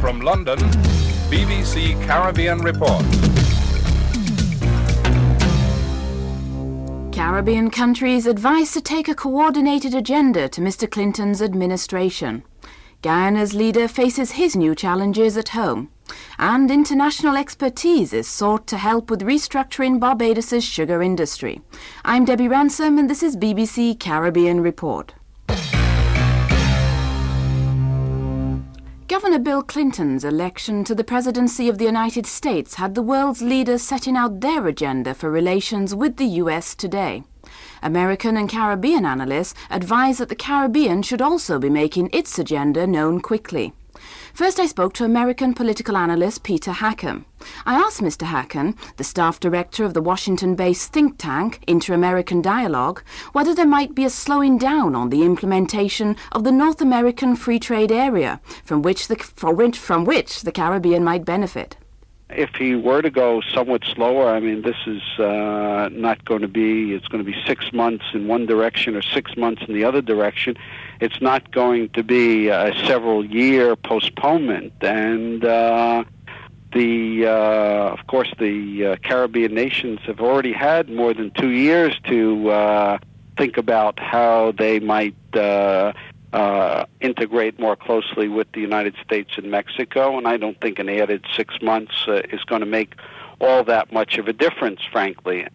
From London, BBC Caribbean Report. Caribbean countries advised to take a coordinated agenda to Mr. Clinton's administration. Guyana's leader faces his new challenges at home. And international expertise is sought to help with restructuring Barbados's sugar industry. I'm Debbie Ransom and this is BBC Caribbean Report. Governor Bill Clinton's election to the presidency of the United States had the world's leaders setting out their agenda for relations with the US today. American and Caribbean analysts advise that the Caribbean should also be making its agenda known quickly. First, I spoke to American political analyst Peter Hackham. I asked Mr. Hackham, the staff director of the Washington-based think tank Inter-American Dialogue, whether there might be a slowing down on the implementation of the North American Free Trade Area, from which the Caribbean might benefit. If he were to go somewhat slower, I mean, this is not going to be, it's going to be 6 months in one direction or 6 months in the other direction. It's not going to be a several-year postponement. And of course, the Caribbean nations have already had more than 2 years to think about how they might integrate more closely with the United States and Mexico, and I don't think an added 6 months is going to make all that much of a difference, frankly.